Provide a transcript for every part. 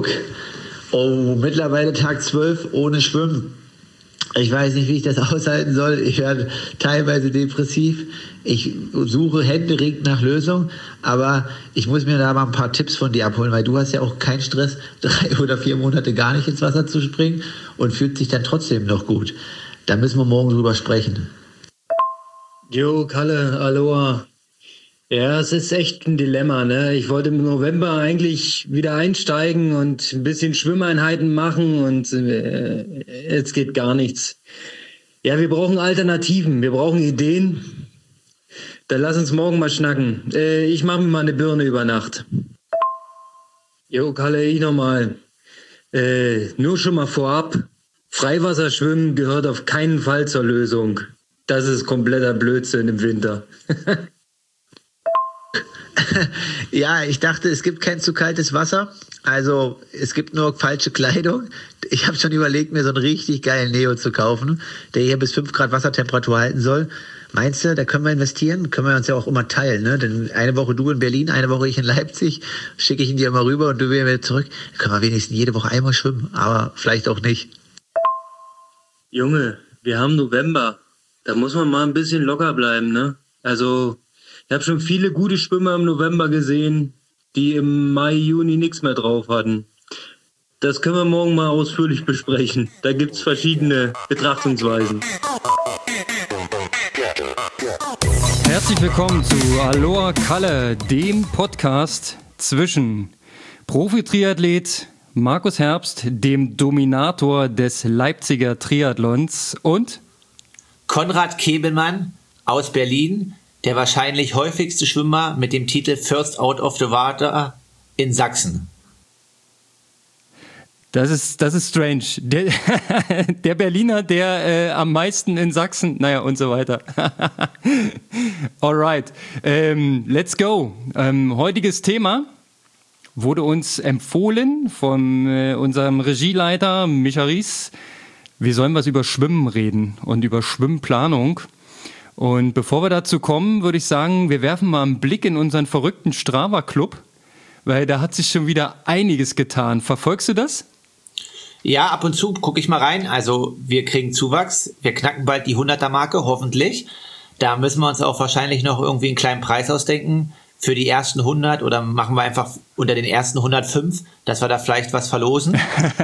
Guck. Oh, mittlerweile Tag 12 ohne Schwimmen. Ich weiß nicht, wie ich das aushalten soll. Ich werde teilweise depressiv. Ich suche händeringend nach Lösung, aber ich muss mir da mal ein paar Tipps von dir abholen, weil du hast ja auch keinen Stress, 3 oder 4 Monate gar nicht ins Wasser zu springen und fühlt sich dann trotzdem noch gut. Da müssen wir morgen drüber sprechen. Jo, Kalle, Aloha. Ja, es ist echt ein Dilemma, ne? Ich wollte im November eigentlich wieder einsteigen und ein bisschen Schwimmeinheiten machen und jetzt geht gar nichts. Ja, wir brauchen Alternativen, wir brauchen Ideen. Dann lass uns morgen mal schnacken. Ich mache mir mal eine Birne über Nacht. Jo, Kalle, ich nochmal. Nur schon mal vorab. Freiwasserschwimmen gehört auf keinen Fall zur Lösung. Das ist kompletter Blödsinn im Winter. Ja, ich dachte, es gibt kein zu kaltes Wasser. Also es gibt nur falsche Kleidung. Ich habe schon überlegt, mir so einen richtig geilen Neo zu kaufen, der hier bis 5 Grad Wassertemperatur halten soll. Meinst du, da können wir investieren? Können wir uns ja auch immer teilen, ne? Denn eine Woche du in Berlin, eine Woche ich in Leipzig, schicke ich ihn dir immer rüber und du wieder zurück. Dann können wir wenigstens jede Woche einmal schwimmen, aber vielleicht auch nicht. Junge, wir haben November. Da muss man mal ein bisschen locker bleiben, ne? Also, ich habe schon viele gute Schwimmer im November gesehen, die im Mai, Juni nichts mehr drauf hatten. Das können wir morgen mal ausführlich besprechen. Da gibt's verschiedene Betrachtungsweisen. Herzlich willkommen zu Aloha Kalle, dem Podcast zwischen Profi-Triathlet Markus Herbst, dem Dominator des Leipziger Triathlons, und Konrad Kebelmann aus Berlin, der wahrscheinlich häufigste Schwimmer mit dem Titel First Out of the Water in Sachsen. Das ist strange. Der Berliner, der am meisten in Sachsen, naja, und so weiter. Alright, let's go. Heutiges Thema wurde uns empfohlen von unserem Regieleiter Micha Ries. Wir sollen was über Schwimmen reden und über Schwimmplanung. Und bevor wir dazu kommen, würde ich sagen, wir werfen mal einen Blick in unseren verrückten Strava-Club, weil da hat sich schon wieder einiges getan. Verfolgst du das? Ja, ab und zu gucke ich mal rein. Also wir kriegen Zuwachs. Wir knacken bald die 100er-Marke, hoffentlich. Da müssen wir uns auch wahrscheinlich noch irgendwie einen kleinen Preis ausdenken für die ersten 100, oder machen wir einfach unter den ersten 105, dass wir da vielleicht was verlosen.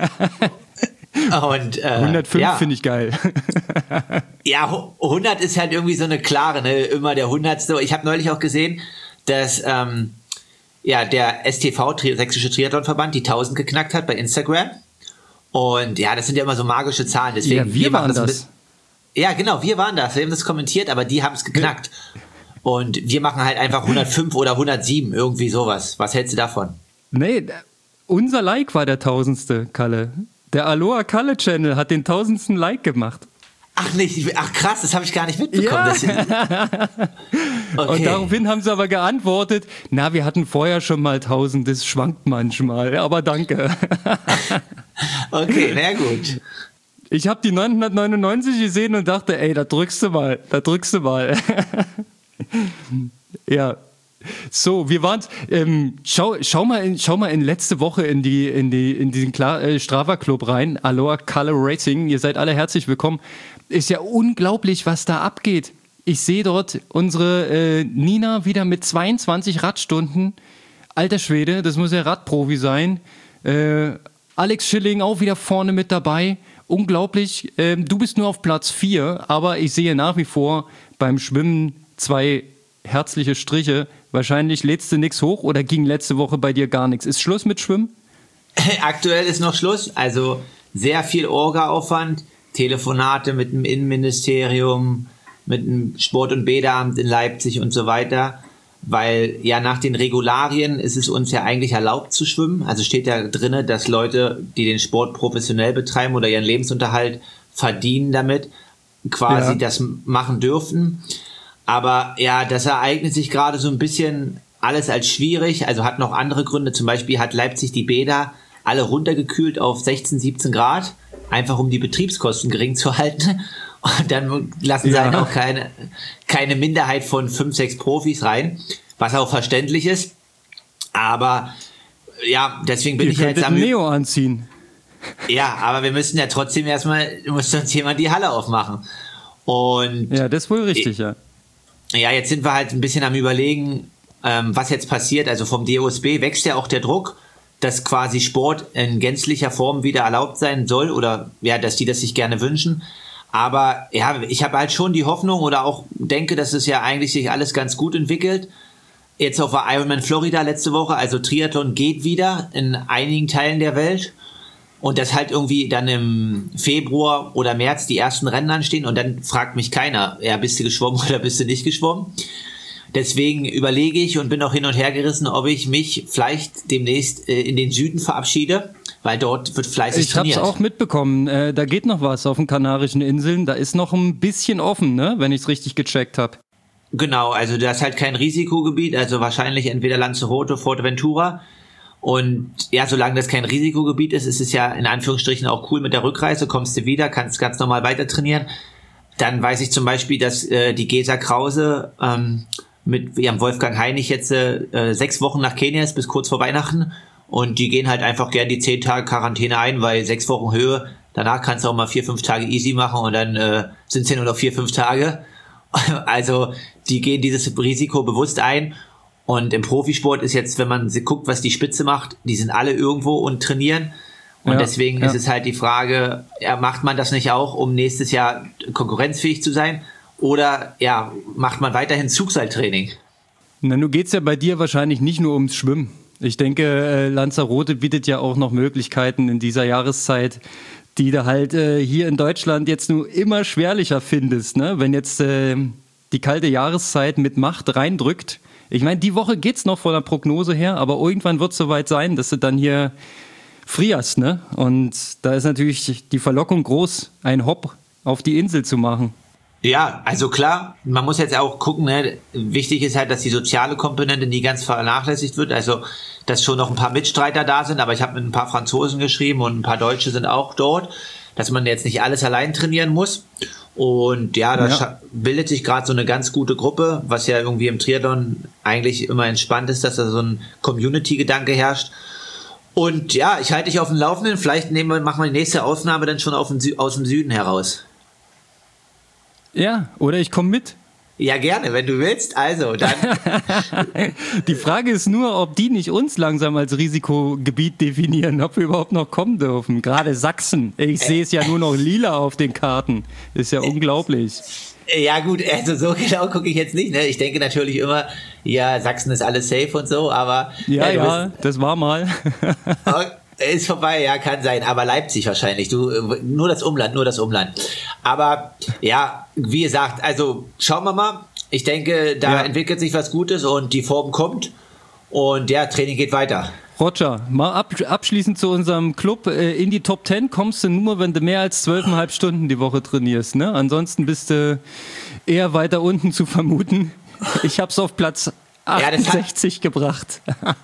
Und, 105 ja. Finde ich geil. Ja, 100 ist halt irgendwie so eine klare, ne? Immer der 100. Ich habe neulich auch gesehen, dass der STV, Sächsische Triathlonverband, die 1000 geknackt hat bei Instagram. Und ja, das sind ja immer so magische Zahlen. Deswegen, ja, wir waren das. Ja, genau, wir waren das. Wir haben das kommentiert, aber die haben es geknackt. Und wir machen halt einfach 105 oder 107, irgendwie sowas. Was hältst du davon? Nee, unser Like war der 1000. Kalle. Der Aloha Kalle Channel hat den 1000. Like gemacht. Ach krass, das habe ich gar nicht mitbekommen. Ja. Okay. Und daraufhin haben sie aber geantwortet, na, wir hatten vorher schon mal 1000, das schwankt manchmal, aber danke. Okay, na gut. Ich habe die 999 gesehen und dachte, ey, da drückst du mal. Ja. So, wir waren. Schau mal in letzte Woche in diesen Strava-Club rein. Aloha Kalle Racing. Ihr seid alle herzlich willkommen. Ist ja unglaublich, was da abgeht. Ich sehe dort unsere Nina wieder mit 22 Radstunden. Alter Schwede, das muss ja Radprofi sein. Alex Schilling auch wieder vorne mit dabei. Unglaublich. Du bist nur auf Platz 4, aber ich sehe nach wie vor beim Schwimmen 2 herzliche Striche. Wahrscheinlich lädst du nichts hoch, oder ging letzte Woche bei dir gar nichts? Ist Schluss mit Schwimmen? Aktuell ist noch Schluss. Also sehr viel Orga-Aufwand, Telefonate mit dem Innenministerium, mit dem Sport- und Bäderamt in Leipzig und so weiter. Weil ja nach den Regularien ist es uns ja eigentlich erlaubt zu schwimmen. Also steht ja drin, dass Leute, die den Sport professionell betreiben oder ihren Lebensunterhalt verdienen damit, quasi das machen dürfen. Aber ja, das ereignet sich gerade so ein bisschen alles als schwierig. Also hat noch andere Gründe. Zum Beispiel hat Leipzig die Bäder alle runtergekühlt auf 16, 17 Grad, einfach um die Betriebskosten gering zu halten. Und dann lassen sie halt auch keine Minderheit von 5, 6 Profis rein, was auch verständlich ist. Aber ja, deswegen bin Ihr ich ja jetzt könntet am... Neo anziehen. Ja, aber wir müssen ja trotzdem muss uns jemand die Halle aufmachen. Und Ja, das ist wohl richtig, ja. ja, jetzt sind wir halt ein bisschen am Überlegen, was jetzt passiert. Also vom DOSB wächst ja auch der Druck, dass quasi Sport in gänzlicher Form wieder erlaubt sein soll oder ja, dass die das sich gerne wünschen. Aber ja, ich habe halt schon die Hoffnung oder auch denke, dass es ja eigentlich sich alles ganz gut entwickelt. Jetzt auf der Ironman Florida letzte Woche, also Triathlon geht wieder in einigen Teilen der Welt. Und dass halt irgendwie dann im Februar oder März die ersten Rennen anstehen und dann fragt mich keiner, ja, bist du geschwommen oder bist du nicht geschwommen? Deswegen überlege ich und bin auch hin und her gerissen, ob ich mich vielleicht demnächst in den Süden verabschiede, weil dort wird fleißig trainiert. Ich habe es auch mitbekommen, da geht noch was auf den Kanarischen Inseln, da ist noch ein bisschen offen, ne, wenn ich es richtig gecheckt habe. Genau, also das ist halt kein Risikogebiet, also wahrscheinlich entweder Lanzarote, Fuerteventura. Und ja, solange das kein Risikogebiet ist, ist es ja in Anführungsstrichen auch cool mit der Rückreise, kommst du wieder, kannst ganz normal weiter trainieren. Dann weiß ich zum Beispiel, dass die Gesa Krause mit ihrem Wolfgang Heinig jetzt 6 Wochen nach Kenia ist, bis kurz vor Weihnachten. Und die gehen halt einfach gern die 10 Tage Quarantäne ein, weil 6 Wochen Höhe, danach kannst du auch mal 4-5 Tage easy machen und dann sind es ja nur noch 4-5 Tage. Also die gehen dieses Risiko bewusst ein. Und im Profisport ist jetzt, wenn man guckt, was die Spitze macht, die sind alle irgendwo und trainieren. Und Ja, deswegen ist es halt die Frage, ja, macht man das nicht auch, um nächstes Jahr konkurrenzfähig zu sein? Oder ja, macht man weiterhin Zugseiltraining? Na, nun geht's ja bei dir wahrscheinlich nicht nur ums Schwimmen. Ich denke, Lanzarote bietet ja auch noch Möglichkeiten in dieser Jahreszeit, die du halt hier in Deutschland jetzt nur immer schwerlicher findest, ne? Wenn jetzt die kalte Jahreszeit mit Macht reindrückt. Ich meine, die Woche geht's noch von der Prognose her, aber irgendwann wird es soweit sein, dass du dann hier frierst, ne? Und da ist natürlich die Verlockung groß, einen Hopp auf die Insel zu machen. Ja, also klar, man muss jetzt auch gucken, ne? Wichtig ist halt, dass die soziale Komponente nie ganz vernachlässigt wird, also dass schon noch ein paar Mitstreiter da sind, aber ich habe mit ein paar Franzosen geschrieben und ein paar Deutsche sind auch dort, dass man jetzt nicht alles allein trainieren muss. Und ja, da bildet sich gerade so eine ganz gute Gruppe, was ja irgendwie im Triathlon eigentlich immer entspannt ist, dass da so ein Community-Gedanke herrscht. Und ja, ich halte dich auf dem Laufenden. Vielleicht machen wir die nächste Aufnahme dann schon aus dem Süden heraus. Ja, oder ich komme mit. Ja, gerne, wenn du willst. Also, dann. Die Frage ist nur, ob die nicht uns langsam als Risikogebiet definieren, ob wir überhaupt noch kommen dürfen. Gerade Sachsen. Ich sehe es ja nur noch lila auf den Karten. Ist ja unglaublich. Ja gut, also so genau gucke ich jetzt nicht. Ne? Ich denke natürlich immer, ja, Sachsen ist alles safe und so, aber... Ja, das war mal. Ist vorbei, ja, kann sein. Aber Leipzig wahrscheinlich. Nur das Umland. Aber ja, wie gesagt, also schauen wir mal. Ich denke, da entwickelt sich was Gutes und die Form kommt. Und ja, Training geht weiter. Roger, mal abschließend zu unserem Club. In die Top 10 kommst du nur, wenn du mehr als 12,5 Stunden die Woche trainierst. Ne? Ansonsten bist du eher weiter unten zu vermuten. Ich habe es auf Platz 68 gebracht.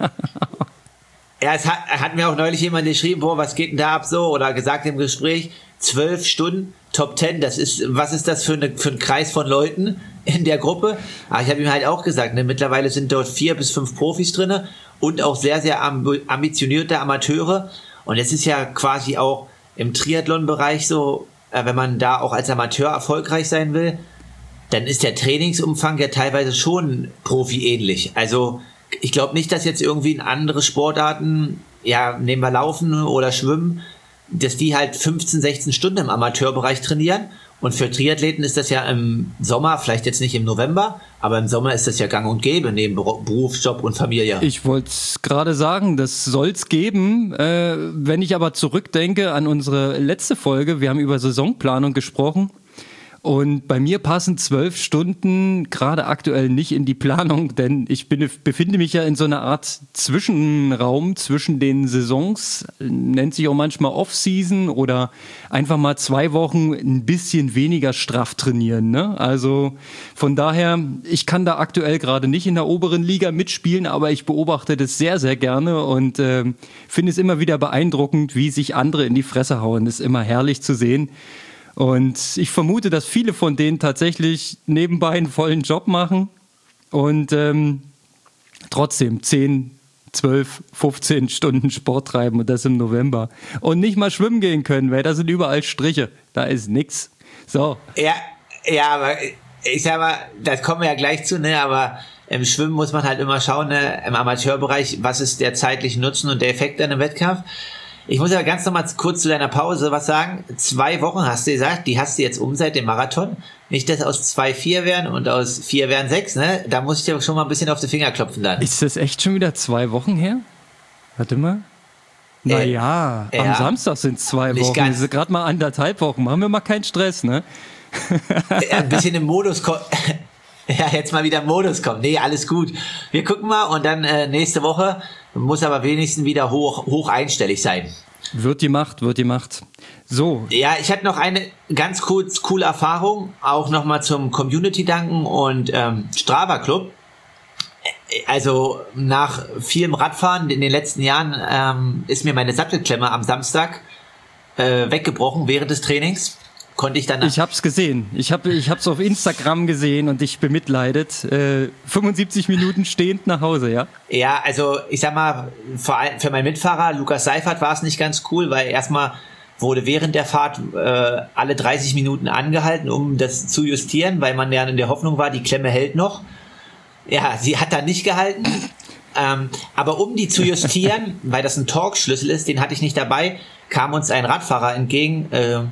Ja, es hat mir auch neulich jemand geschrieben, boah, was geht denn da ab so? Oder gesagt im Gespräch, 12 Stunden, Top 10, was ist das für ein Kreis von Leuten in der Gruppe? Aber ich habe ihm halt auch gesagt, ne, mittlerweile sind dort 4 bis 5 Profis drinne und auch sehr, sehr ambitionierte Amateure. Und es ist ja quasi auch im Triathlon-Bereich so, wenn man da auch als Amateur erfolgreich sein will, dann ist der Trainingsumfang ja teilweise schon profi-ähnlich. Also ich glaube nicht, dass jetzt irgendwie in andere Sportarten, ja, nehmen wir Laufen oder Schwimmen, dass die halt 15, 16 Stunden im Amateurbereich trainieren. Und für Triathleten ist das ja im Sommer, vielleicht jetzt nicht im November, aber im Sommer ist das ja gang und gäbe, neben Beruf, Job und Familie. Ich wollte es gerade sagen, das soll es geben. Wenn ich aber zurückdenke an unsere letzte Folge, wir haben über Saisonplanung gesprochen. Und bei mir passen 12 Stunden gerade aktuell nicht in die Planung, denn ich befinde mich ja in so einer Art Zwischenraum zwischen den Saisons, nennt sich auch manchmal Off-Season oder einfach mal 2 Wochen ein bisschen weniger straff trainieren. Ne? Also von daher, ich kann da aktuell gerade nicht in der oberen Liga mitspielen, aber ich beobachte das sehr, sehr gerne und finde es immer wieder beeindruckend, wie sich andere in die Fresse hauen. Das ist immer herrlich zu sehen. Und ich vermute, dass viele von denen tatsächlich nebenbei einen vollen Job machen und trotzdem 10, 12, 15 Stunden Sport treiben und das im November. Und nicht mal schwimmen gehen können, weil da sind überall Striche. Da ist nix. So. Ja, aber ich sag mal, das kommen wir ja gleich zu, ne, aber im Schwimmen muss man halt immer schauen, ne, im Amateurbereich, was ist der zeitliche Nutzen und der Effekt an einem Wettkampf. Ich muss aber ganz nochmal kurz zu deiner Pause was sagen. 2 Wochen hast du gesagt, die hast du jetzt seit dem Marathon. Nicht, dass aus 2 4 werden und aus 4 werden 6, ne? Da muss ich dir schon mal ein bisschen auf die Finger klopfen dann. Ist das echt schon wieder 2 Wochen her? Warte mal. Naja, am Samstag sind es 2 Wochen. Das ist gerade mal 1,5 Wochen. Machen wir mal keinen Stress, ne? Ein bisschen im Modus kommen. Ja, jetzt mal wieder im Modus kommen. Nee, alles gut. Wir gucken mal und dann nächste Woche muss aber wenigstens wieder hoch einstellig sein. Wird gemacht. So. Ja, ich hatte noch eine ganz coole Erfahrung, auch nochmal zum Community danken und Strava Club. Also nach vielem Radfahren in den letzten Jahren ist mir meine Sattelklemme am Samstag weggebrochen während des Trainings. Konnte ich dann. Ich hab's gesehen. Ich hab's auf Instagram gesehen und dich bemitleidet. 75 Minuten stehend nach Hause, ja? Ja, also ich sag mal, vor allem für meinen Mitfahrer Lukas Seifert war es nicht ganz cool, weil erstmal wurde während der Fahrt alle 30 Minuten angehalten, um das zu justieren, weil man ja in der Hoffnung war, die Klemme hält noch. Ja, sie hat dann nicht gehalten. Aber um die zu justieren, weil das ein Torx-Schlüssel ist, den hatte ich nicht dabei, kam uns ein Radfahrer entgegen.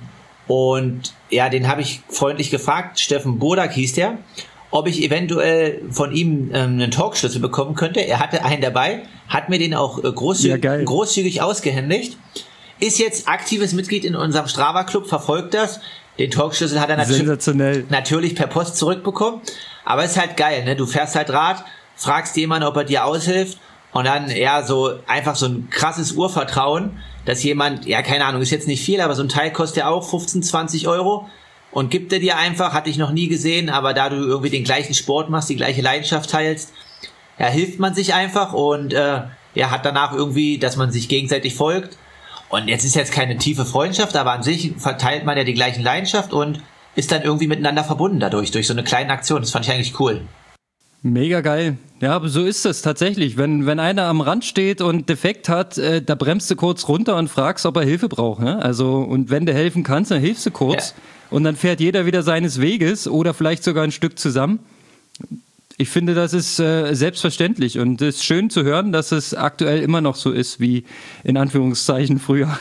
Und ja, den habe ich freundlich gefragt, Steffen Bodak hieß der, ob ich eventuell von ihm einen Torx-Schlüssel bekommen könnte. Er hatte einen dabei, hat mir den auch großzügig ausgehändigt. Ist jetzt aktives Mitglied in unserem Strava-Club, verfolgt das. Den Torx-Schlüssel hat er natürlich per Post zurückbekommen. Aber ist halt geil, ne? Du fährst halt Rad, fragst jemanden, ob er dir aushilft und dann einfach so ein krasses Urvertrauen, dass jemand, ja, keine Ahnung, ist jetzt nicht viel, aber so ein Teil kostet ja auch 15, 20 Euro und gibt er dir einfach, hatte ich noch nie gesehen, aber da du irgendwie den gleichen Sport machst, die gleiche Leidenschaft teilst, ja, hilft man sich einfach und hat danach irgendwie, dass man sich gegenseitig folgt. Und jetzt ist jetzt keine tiefe Freundschaft, aber an sich verteilt man ja die gleichen Leidenschaft und ist dann irgendwie miteinander verbunden durch so eine kleine Aktion. Das fand ich eigentlich cool. Mega geil. Ja, aber so ist es tatsächlich. Wenn einer am Rand steht und defekt hat, da bremst du kurz runter und fragst, ob er Hilfe braucht. Ne? Also, und wenn du helfen kannst, dann hilfst du kurz. Ja. Und dann fährt jeder wieder seines Weges oder vielleicht sogar ein Stück zusammen. Ich finde, das ist selbstverständlich und es ist schön zu hören, dass es aktuell immer noch so ist wie in Anführungszeichen früher.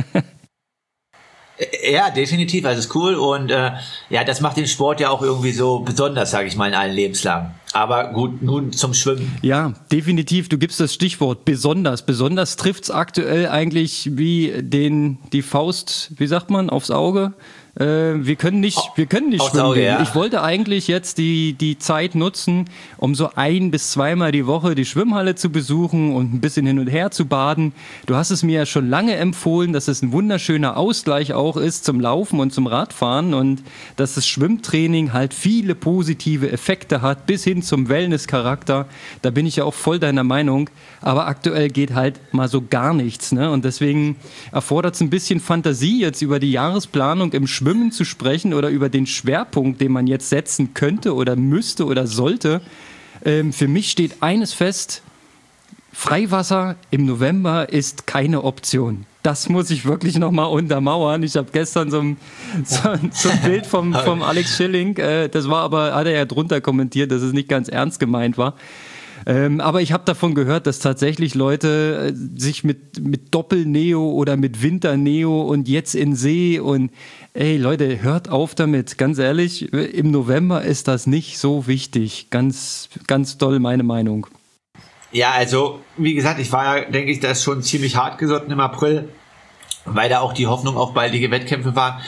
Ja, definitiv, also ist cool und das macht den Sport ja auch irgendwie so besonders, sage ich mal, in allen Lebenslagen. Aber gut, nun zum Schwimmen. Ja, definitiv, du gibst das Stichwort besonders. Besonders trifft's aktuell eigentlich wie die Faust, wie sagt man, aufs Auge. Wir können nicht schwimmen Auge, gehen. ja. Ich wollte eigentlich jetzt die Zeit nutzen, um so 1- bis 2-mal die Woche die Schwimmhalle zu besuchen und ein bisschen hin und her zu baden. Du hast es mir ja schon lange empfohlen, dass es ein wunderschöner Ausgleich auch ist zum Laufen und zum Radfahren und dass das Schwimmtraining halt viele positive Effekte hat, bis hin zum Wellness-Charakter. Da bin ich ja auch voll deiner Meinung. Aber aktuell geht halt mal so gar nichts, ne? Und deswegen erfordert es ein bisschen Fantasie, jetzt über die Jahresplanung im Schwimmen zu sprechen oder über den Schwerpunkt, den man jetzt setzen könnte oder müsste oder sollte. Für mich steht eines fest: Freiwasser im November ist keine Option. Das muss ich wirklich nochmal untermauern. Ich habe gestern so ein Bild vom Alex Schilling, das war aber, hat er ja drunter kommentiert, dass es nicht ganz ernst gemeint war. Aber ich habe davon gehört, dass tatsächlich Leute sich mit Doppelneo oder mit Winterneo und jetzt in See und ey Leute, hört auf damit. Ganz ehrlich, im November ist das nicht so wichtig. Ganz, ganz doll meine Meinung. Ja, also wie gesagt, ich war ja, denke ich, da ist schon ziemlich hart gesotten im April, weil da auch die Hoffnung auf baldige Wettkämpfe war.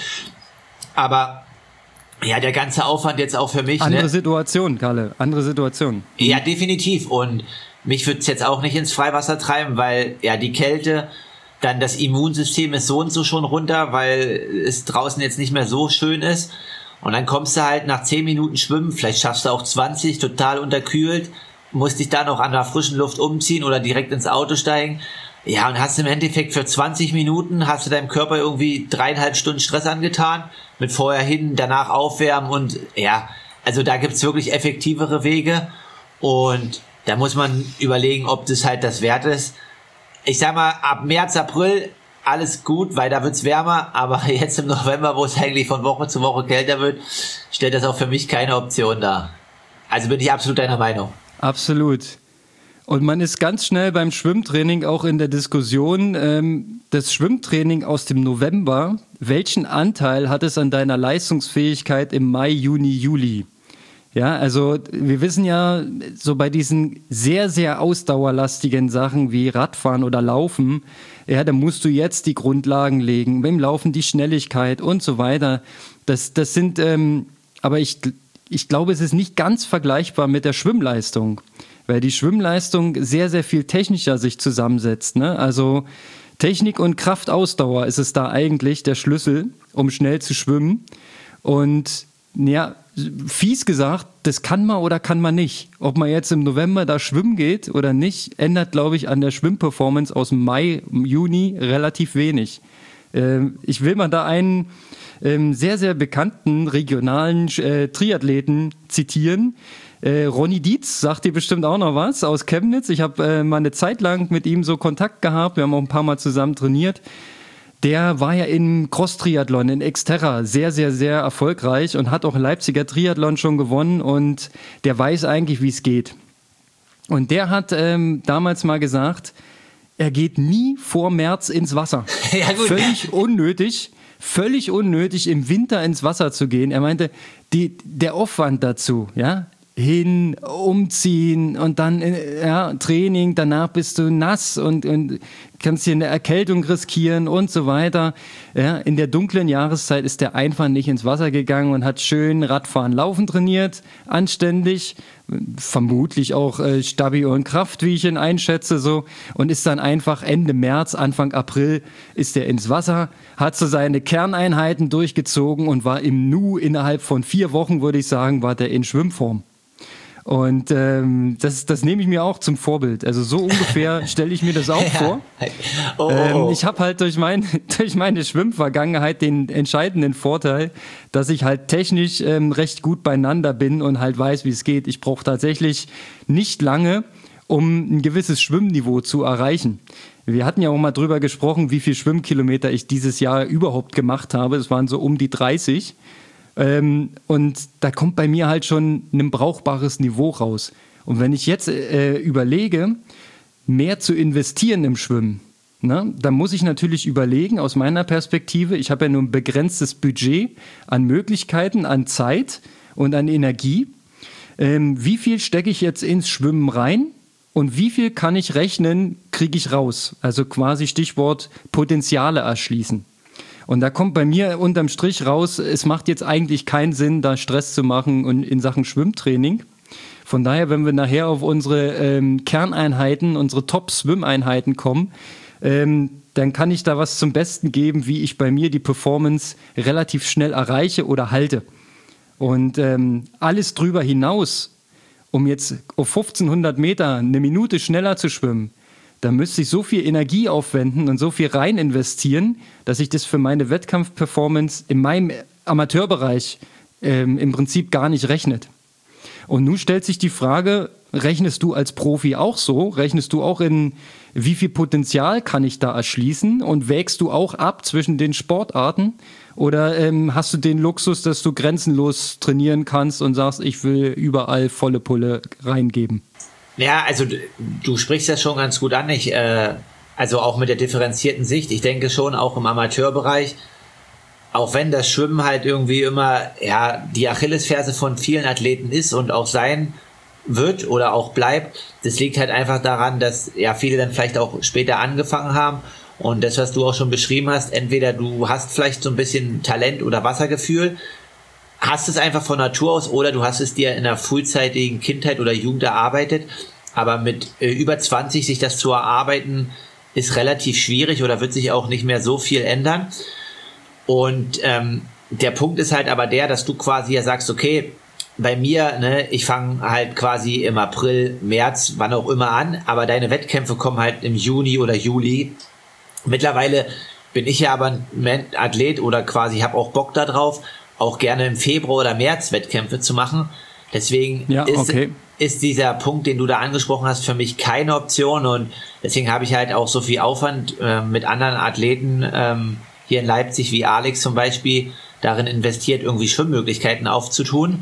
Aber ja, der ganze Aufwand jetzt auch für mich. Andere Situation, Kalle, andere Situation. Ja, definitiv. Und mich würde es jetzt auch nicht ins Freiwasser treiben, weil ja die Kälte, dann das Immunsystem ist so und so schon runter, weil es draußen jetzt nicht mehr so schön ist. Und dann kommst du halt nach 10 Minuten Schwimmen, vielleicht schaffst du auch 20, total unterkühlt, musst dich dann noch an der frischen Luft umziehen oder direkt ins Auto steigen. Ja, und hast im Endeffekt für 20 Minuten hast du deinem Körper irgendwie 3,5 Stunden Stress angetan, mit vorher hin, danach aufwärmen und ja, also da gibt's wirklich effektivere Wege und Da muss man überlegen, ob das halt das wert ist. Ich sag mal, ab März, April alles gut, weil da wird's wärmer, aber jetzt im November, wo es eigentlich von Woche zu Woche kälter wird, stellt das auch für mich keine Option dar. Also bin ich absolut deiner Meinung. Absolut. Und man ist ganz schnell beim Schwimmtraining auch in der Diskussion, das Schwimmtraining aus dem November, welchen Anteil hat es an deiner Leistungsfähigkeit im Mai, Juni, Juli? Ja, also wir wissen ja, so bei diesen sehr, sehr ausdauerlastigen Sachen wie Radfahren oder Laufen, ja, da musst du jetzt die Grundlagen legen, beim Laufen die Schnelligkeit und so weiter. Das sind, aber ich glaube, es ist nicht ganz vergleichbar mit der Schwimmleistung, weil die Schwimmleistung sehr, sehr viel technischer sich zusammensetzt, ne? Also Technik und Kraftausdauer ist es da eigentlich der Schlüssel, um schnell zu schwimmen. Und ja, fies gesagt, das kann man oder kann man nicht. Ob man jetzt im November da schwimmen geht oder nicht, ändert, glaube ich, an der Schwimmperformance aus dem Mai, Juni relativ wenig. Ich will mal da einen sehr, sehr bekannten regionalen Triathleten zitieren. Ronny Dietz, sagt dir bestimmt auch noch was, aus Chemnitz. Ich habe mal eine Zeit lang mit ihm so Kontakt gehabt. Wir haben auch ein paar Mal zusammen trainiert. Der war ja im Cross-Triathlon in Xterra sehr, sehr, sehr erfolgreich und hat auch einen Leipziger Triathlon schon gewonnen und der weiß eigentlich, wie es geht. Und der hat damals mal gesagt, er geht nie vor März ins Wasser. Ja, gut. Völlig unnötig, im Winter ins Wasser zu gehen. Er meinte, der Aufwand dazu, ja, hin, umziehen und dann Training, danach bist du nass und kannst hier eine Erkältung riskieren und so weiter. Ja, in der dunklen Jahreszeit ist der einfach nicht ins Wasser gegangen und hat schön Radfahren, Laufen trainiert, anständig, vermutlich auch Stabi und Kraft, wie ich ihn einschätze, so, und ist dann einfach Ende März, Anfang April ist er ins Wasser, hat so seine Kerneinheiten durchgezogen und war im Nu innerhalb von 4 Wochen, würde ich sagen, war der in Schwimmform. Und das nehme ich mir auch zum Vorbild. Also so ungefähr stelle ich mir das auch vor. Ich habe halt durch meine Schwimmvergangenheit den entscheidenden Vorteil, dass ich halt technisch recht gut beieinander bin und halt weiß, wie es geht. Ich brauche tatsächlich nicht lange, um ein gewisses Schwimmniveau zu erreichen. Wir hatten ja auch mal drüber gesprochen, wie viel Schwimmkilometer ich dieses Jahr überhaupt gemacht habe. Es waren so um die 30. Und da kommt bei mir halt schon ein brauchbares Niveau raus. Und wenn ich jetzt überlege, mehr zu investieren im Schwimmen, ne, dann muss ich natürlich überlegen, aus meiner Perspektive, ich habe ja nur ein begrenztes Budget an Möglichkeiten, an Zeit und an Energie. Wie viel stecke ich jetzt ins Schwimmen rein und wie viel kann ich rechnen, kriege ich raus? Also quasi Stichwort Potenziale erschließen. Und da kommt bei mir unterm Strich raus, es macht jetzt eigentlich keinen Sinn, da Stress zu machen und in Sachen Schwimmtraining. Von daher, wenn wir nachher auf unsere Kerneinheiten, unsere Top-Schwimmeinheiten kommen, dann kann ich da was zum Besten geben, wie ich bei mir die Performance relativ schnell erreiche oder halte. Und alles drüber hinaus, um jetzt auf 1500 Meter eine Minute schneller zu schwimmen, da müsste ich so viel Energie aufwenden und so viel rein investieren, dass ich das für meine Wettkampfperformance in meinem Amateurbereich im Prinzip gar nicht rechnet. Und nun stellt sich die Frage, rechnest du als Profi auch so? Rechnest du auch in, wie viel Potenzial kann ich da erschließen? Und wägst du auch ab zwischen den Sportarten? Oder hast du den Luxus, dass du grenzenlos trainieren kannst und sagst, ich will überall volle Pulle reingeben? Ja, also du sprichst das schon ganz gut an. Also auch mit der differenzierten Sicht. Ich denke schon, auch im Amateurbereich, auch wenn das Schwimmen halt irgendwie immer die Achillesferse von vielen Athleten ist und auch sein wird oder auch bleibt, das liegt halt einfach daran, dass viele dann vielleicht auch später angefangen haben. Und das, was du auch schon beschrieben hast, entweder du hast vielleicht so ein bisschen Talent oder Wassergefühl, hast es einfach von Natur aus oder du hast es dir in der frühzeitigen Kindheit oder Jugend erarbeitet, aber mit über 20 sich das zu erarbeiten, ist relativ schwierig oder wird sich auch nicht mehr so viel ändern. Und der Punkt ist halt aber der, dass du quasi ja sagst, okay, bei mir, ne, ich fange halt quasi im April, März, wann auch immer an, aber deine Wettkämpfe kommen halt im Juni oder Juli. Mittlerweile bin ich ja aber ein Athlet oder quasi habe auch Bock da drauf, auch gerne im Februar oder März Wettkämpfe zu machen. Deswegen ist dieser Punkt, den du da angesprochen hast, für mich keine Option und deswegen habe ich halt auch so viel Aufwand mit anderen Athleten hier in Leipzig wie Alex zum Beispiel darin investiert, irgendwie Schwimmmöglichkeiten aufzutun.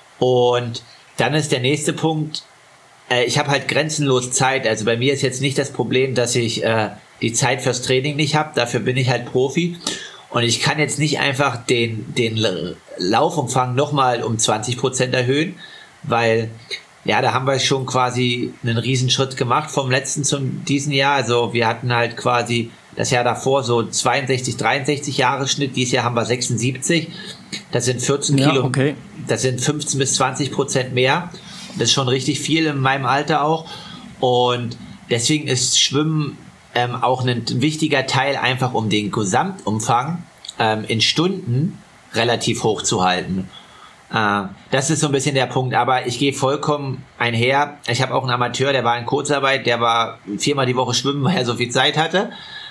Und dann ist der nächste Punkt, ich habe halt grenzenlos Zeit. Also bei mir ist jetzt nicht das Problem, dass ich die Zeit fürs Training nicht habe. Dafür bin ich halt Profi. Und ich kann jetzt nicht einfach den Laufumfang nochmal um 20% erhöhen, weil ja, da haben wir schon quasi einen Riesenschritt gemacht vom letzten zum diesen Jahr. Also wir hatten halt quasi das Jahr davor so 62, 63 Jahre Schnitt. Dieses Jahr haben wir 76. Das sind 14 Kilo. Okay. Das sind 15-20% mehr. Das ist schon richtig viel in meinem Alter auch. Und deswegen ist Schwimmen auch ein wichtiger Teil, einfach um den Gesamtumfang in Stunden relativ hoch zu halten. Das ist so ein bisschen der Punkt, aber ich gehe vollkommen einher. Ich habe auch einen Amateur, der war in Kurzarbeit, der war 4-mal die Woche schwimmen, weil er so viel Zeit hatte,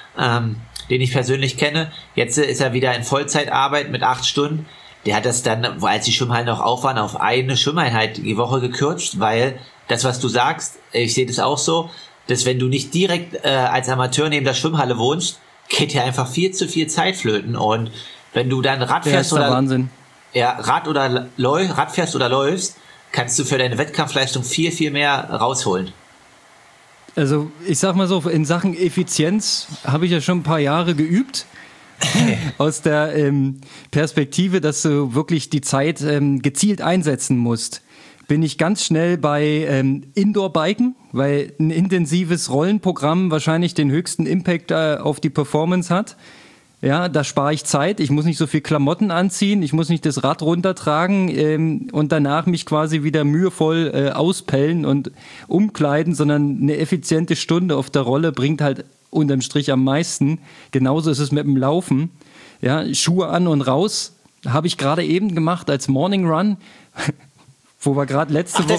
den ich persönlich kenne. Jetzt ist er wieder in Vollzeitarbeit mit 8 Stunden. Der hat das dann, als die Schwimmhallen noch auf waren, auf eine Schwimmeinheit die Woche gekürzt, weil das, was du sagst, ich sehe das auch so, dass wenn du nicht direkt als Amateur neben der Schwimmhalle wohnst, geht dir einfach viel zu viel Zeit flöten. Und wenn du dann Rad fährst oder Wahnsinn. Ja, Rad fährst oder läufst, kannst du für deine Wettkampfleistung viel, viel mehr rausholen. Also ich sag mal so, in Sachen Effizienz habe ich ja schon ein paar Jahre geübt. Aus der Perspektive, dass du wirklich die Zeit gezielt einsetzen musst, bin ich ganz schnell bei Indoor-Biken, weil ein intensives Rollenprogramm wahrscheinlich den höchsten Impact auf die Performance hat. Ja, da spare ich Zeit, ich muss nicht so viel Klamotten anziehen, ich muss nicht das Rad runtertragen und danach mich quasi wieder mühevoll auspellen und umkleiden, sondern eine effiziente Stunde auf der Rolle bringt halt unterm Strich am meisten. Genauso ist es mit dem Laufen. Ja, Schuhe an und raus, habe ich gerade eben gemacht als Morning Run, wo wir gerade letzte Woche...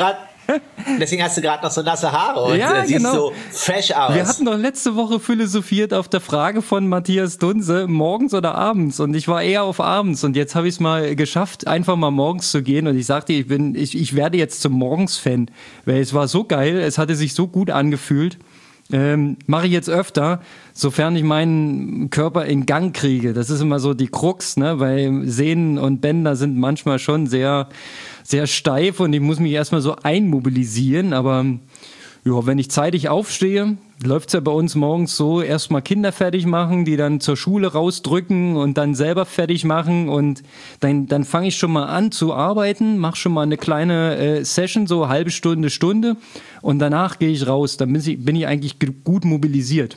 Deswegen hast du gerade noch so nasse Haare und ja, siehst genau. so fresh aus. Wir hatten doch letzte Woche philosophiert auf der Frage von Matthias Dunse, morgens oder abends, und ich war eher auf abends und jetzt habe ich es mal geschafft, einfach mal morgens zu gehen und ich sagte, ich werde jetzt zum Morgens-Fan, weil es war so geil, es hatte sich so gut angefühlt. Mache ich jetzt öfter, sofern ich meinen Körper in Gang kriege. Das ist immer so die Krux, ne? Weil Sehnen und Bänder sind manchmal schon sehr, sehr steif und ich muss mich erstmal so einmobilisieren. Aber ja, wenn ich zeitig aufstehe, läuft es ja bei uns morgens so, erstmal Kinder fertig machen, die dann zur Schule rausdrücken und dann selber fertig machen und dann fange ich schon mal an zu arbeiten, mache schon mal eine kleine Session, so halbe Stunde und danach gehe ich raus, dann bin ich eigentlich gut mobilisiert.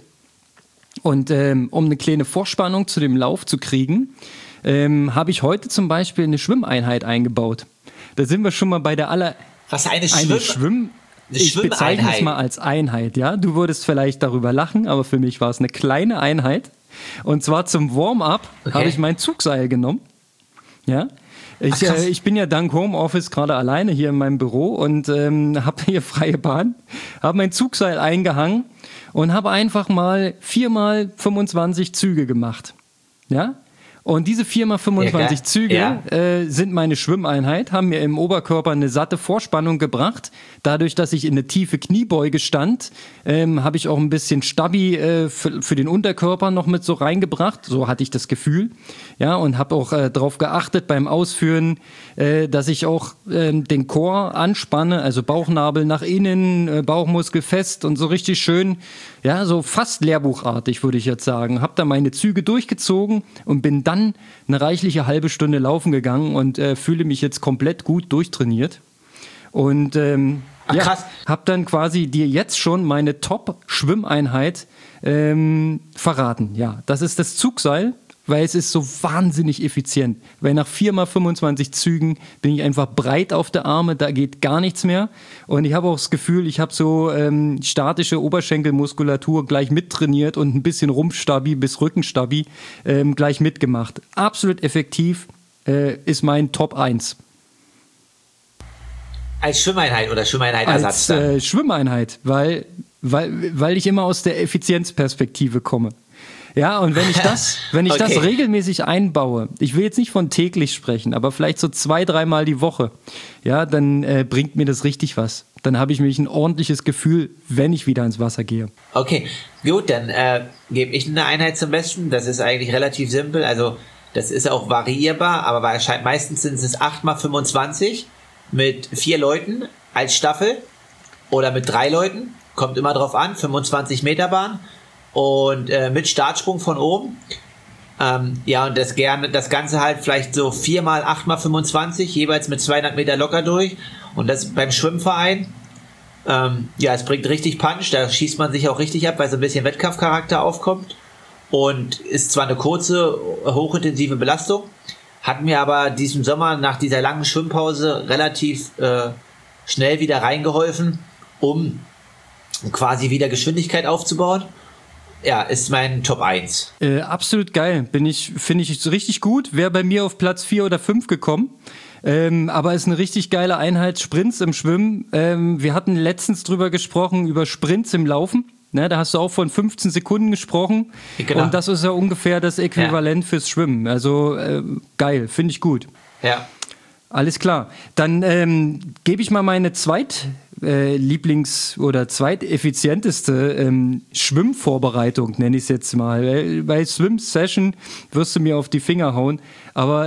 Und um eine kleine Vorspannung zu dem Lauf zu kriegen, habe ich heute zum Beispiel eine Schwimmeinheit eingebaut. Da sind wir schon mal bei der Was, eine Ich bezeichne es mal als Einheit, ja. Du würdest vielleicht darüber lachen, aber für mich war es eine kleine Einheit. Und zwar zum Warm-up habe ich mein Zugseil genommen. Ja. Ich bin ja dank Homeoffice gerade alleine hier in meinem Büro und habe hier freie Bahn, habe mein Zugseil eingehangen und habe einfach mal 4x 25 Züge gemacht. Ja. Und diese 4x25 Züge sind meine Schwimmeinheit, haben mir im Oberkörper eine satte Vorspannung gebracht. Dadurch, dass ich in eine tiefe Kniebeuge stand, habe ich auch ein bisschen Stabi für den Unterkörper noch mit so reingebracht. So hatte ich das Gefühl. Ja, und habe auch darauf geachtet beim Ausführen, dass ich auch den Core anspanne, also Bauchnabel nach innen, Bauchmuskel fest und so richtig schön, ja, so fast lehrbuchartig, würde ich jetzt sagen. Habe da meine Züge durchgezogen und bin dann eine reichliche halbe Stunde laufen gegangen und fühle mich jetzt komplett gut durchtrainiert. Und habe dann quasi dir jetzt schon meine Top-Schwimmeinheit verraten. Ja, das ist das Zugseil, weil es ist so wahnsinnig effizient. Weil nach 4x25 Zügen bin ich einfach breit auf der Arme, da geht gar nichts mehr. Und ich habe auch das Gefühl, ich habe so statische Oberschenkelmuskulatur gleich mittrainiert und ein bisschen Rumpfstabi bis Rückenstabi gleich mitgemacht. Absolut effektiv, ist mein Top 1. Als Schwimmeinheit oder Schwimmeinheitersatz? Als Schwimmeinheit, weil ich immer aus der Effizienzperspektive komme. Ja, und wenn ich das Okay. regelmäßig einbaue, ich will jetzt nicht von täglich sprechen, aber vielleicht so 2-3 Mal die Woche, ja, dann bringt mir das richtig was. Dann habe ich nämlich ein ordentliches Gefühl, wenn ich wieder ins Wasser gehe. Okay, gut, dann gebe ich eine Einheit zum Besten. Das ist eigentlich relativ simpel. Also das ist auch variierbar, aber meistens sind es 8x25 mit 4 Leuten als Staffel oder mit 3 Leuten. Kommt immer drauf an, 25 Meter Bahn und mit Startsprung von oben. Ja, und das Ganze halt vielleicht so 4x8x25, jeweils mit 200 Meter locker durch. Und das beim Schwimmverein. Ja, es bringt richtig Punch, da schießt man sich auch richtig ab, weil so ein bisschen Wettkampfcharakter aufkommt. Und ist zwar eine kurze, hochintensive Belastung, hat mir aber diesen Sommer nach dieser langen Schwimmpause relativ schnell wieder reingeholfen, um quasi wieder Geschwindigkeit aufzubauen. Ja, ist mein Top 1. Absolut geil. Finde ich richtig gut. Wäre bei mir auf Platz 4 oder 5 gekommen. Aber ist eine richtig geile Einheit. Sprints im Schwimmen. Wir hatten letztens drüber gesprochen, über Sprints im Laufen. Ne, da hast du auch von 15 Sekunden gesprochen. Genau. Und das ist ja ungefähr das Äquivalent fürs Schwimmen. Also geil, finde ich gut. Ja. Alles klar. Dann gebe ich mal meine oder zweiteffizienteste Schwimmvorbereitung, nenne ich es jetzt mal. Bei Swim-Session wirst du mir auf die Finger hauen. Aber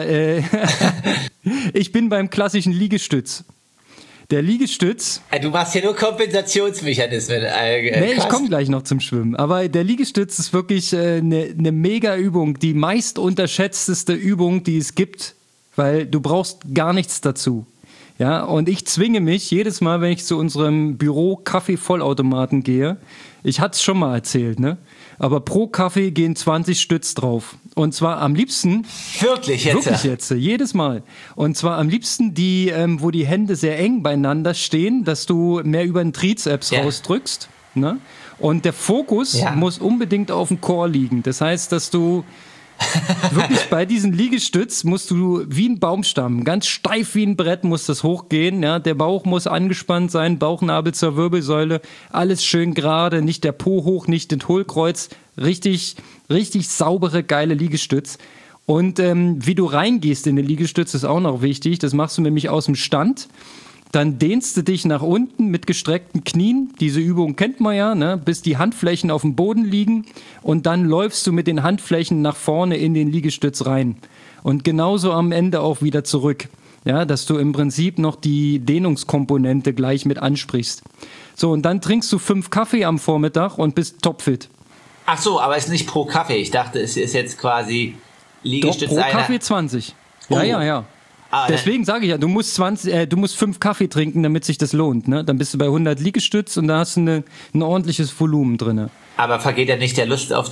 ich bin beim klassischen Liegestütz. Der Liegestütz... Du machst hier nur Kompensationsmechanismen. Nee, ich komme gleich noch zum Schwimmen. Aber der Liegestütz ist wirklich eine mega Übung. Die meist unterschätzteste Übung, die es gibt. Weil du brauchst gar nichts dazu. Ja, und ich zwinge mich jedes Mal, wenn ich zu unserem Büro Kaffee-Vollautomaten gehe, ich hatte es schon mal erzählt, ne? Aber pro Kaffee gehen 20 Stütz drauf. Und zwar am liebsten... Wirklich jetzt? Jedes Mal. Und zwar am liebsten die, wo die Hände sehr eng beieinander stehen, dass du mehr über den Trizeps rausdrückst. Ne? Und der Fokus muss unbedingt auf dem Core liegen. Das heißt, dass du... wirklich bei diesem Liegestütz musst du wie ein Baumstamm, ganz steif wie ein Brett muss das hochgehen. Ja? Der Bauch muss angespannt sein, Bauchnabel zur Wirbelsäule, alles schön gerade, nicht der Po hoch, nicht das Hohlkreuz. Richtig, richtig saubere, geile Liegestütz. Und wie du reingehst in den Liegestütz ist auch noch wichtig. Das machst du nämlich aus dem Stand. Dann dehnst du dich nach unten mit gestreckten Knien. Diese Übung kennt man ja, ne? Bis die Handflächen auf dem Boden liegen. Und dann läufst du mit den Handflächen nach vorne in den Liegestütz rein. Und genauso am Ende auch wieder zurück. Ja, dass du im Prinzip noch die Dehnungskomponente gleich mit ansprichst. So, und dann trinkst du 5 Kaffee am Vormittag und bist topfit. Ach so, aber es ist nicht pro Kaffee. Ich dachte, es ist jetzt quasi Liegestütz. Doch, pro Kaffee 20. Ja. Deswegen sage ich ja, du musst 5 Kaffee trinken, damit sich das lohnt. Ne? Dann bist du bei 100 Liegestütz und da hast du ein ordentliches Volumen drin. Aber vergeht ja nicht die Lust auf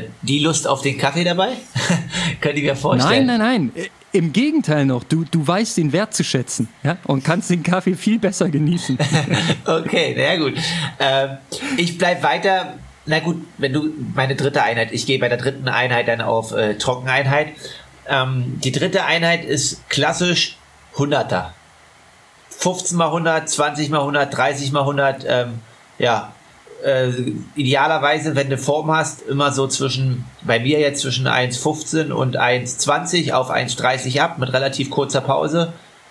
den Kaffee dabei? Könnt ihr mir vorstellen? Nein. Im Gegenteil noch. Du weißt den Wert zu schätzen, ja? Und kannst den Kaffee viel besser genießen. Okay, na gut. Ich bleib weiter. Na gut, meine dritte Einheit. Ich gehe bei der dritten Einheit dann auf Trockeneinheit. Die dritte Einheit ist klassisch 100er. 15 mal 100, 20 mal 100, 30 mal 100. Idealerweise, wenn du Form hast, immer so bei mir jetzt zwischen 1,15 und 1,20 auf 1,30 ab, mit relativ kurzer Pause.